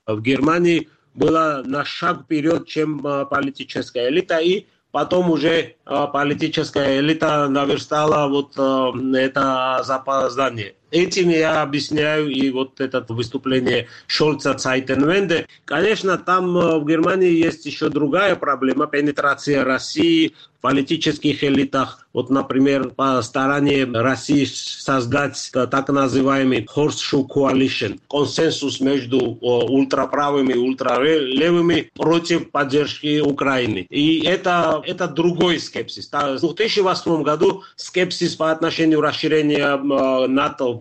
в Германии была на шаг вперед, чем политическая элита, и потом уже политическая элита наверстала это запоздание. Этим я объясняю и это выступление Шольца Цайтенвенде. Конечно, там в Германии есть еще другая проблема – пенетрация России в политических элитах. Например, по стороне России создать так называемый Horseshoe Coalition – консенсус между ультраправыми и ультралевыми против поддержки Украины. И это другой скепсис. В 2008 году скепсис по отношению расширения НАТО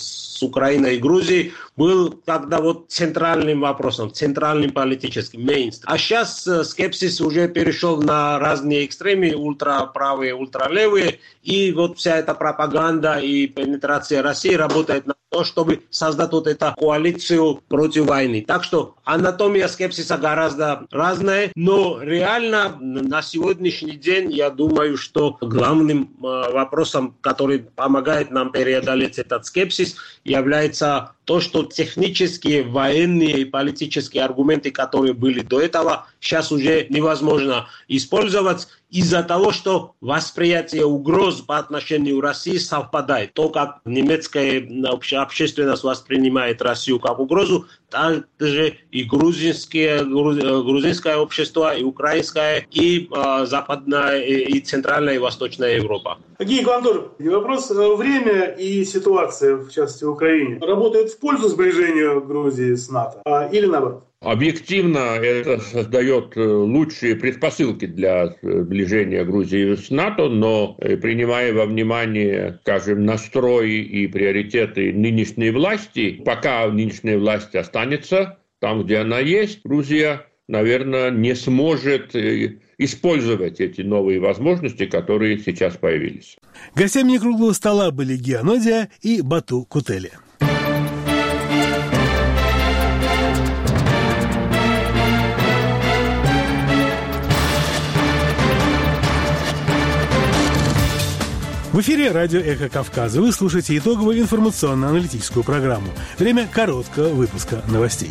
с Украиной и Грузией был тогда центральным вопросом, центральным политическим, мейнстрим. А сейчас скепсис уже перешел на разные экстремы, ультраправые, ультралевые, и вся эта пропаганда и пенетрация России работает на то, чтобы создать эту коалицию против войны. Так что анатомия скепсиса гораздо разная, но реально на сегодняшний день я думаю, что главным вопросом, который помогает нам преодолеть этот скепсис, является то, что технические, военные и политические аргументы, которые были до этого, сейчас уже невозможно использовать из-за того, что восприятие угроз по отношению к России совпадает. То, как немецкая общественность воспринимает Россию как угрозу, также и грузинское общество, и украинское, и западная, и центральная, и восточная Европа. Евгений Квантуров, вопрос: время и ситуация, в частности в Украине, работает в пользу сближения Грузии с НАТО или наоборот? Объективно это создает лучшие предпосылки для сближения Грузии с НАТО, но принимая во внимание, скажем, настрой и приоритеты нынешней власти, пока нынешняя власть останется там, где она есть, Грузия, наверное, не сможет использовать эти новые возможности, которые сейчас появились. Гостями круглого стола были Гия Нодия и Бату Кутели. В эфире радио «Эхо Кавказа». Вы слушаете итоговую информационно-аналитическую программу. Время короткого выпуска новостей.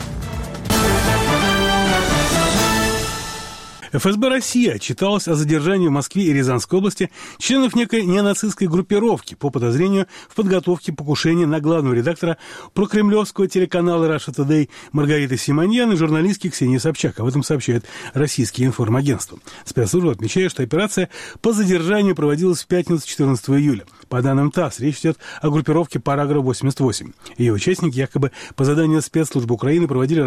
ФСБ России отчиталась о задержании в Москве и Рязанской области членов некой неонацистской группировки по подозрению в подготовке покушения на главного редактора прокремлевского телеканала Russia Today Маргариты Симоньян и журналистки Ксении Собчак. Об этом сообщает российские информагентства. Спецслужба отмечает, что операция по задержанию проводилась в пятницу 14 июля. По данным ТАСС, речь идет о группировке «Параграф 88». Ее участники якобы по заданию спецслужб Украины проводили